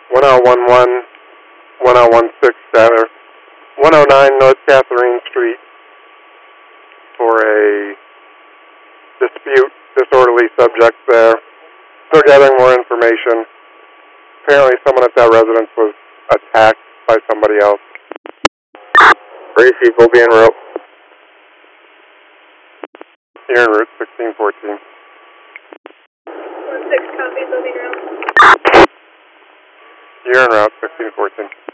1011, 1016 Satter, 109 North Catherine Street for a dispute, disorderly subject there. Still gathering more information. Apparently someone at that residence was attacked by somebody else. Receive will be en route. You're en route 1614. 16 copy, moving route. You're en route 1614.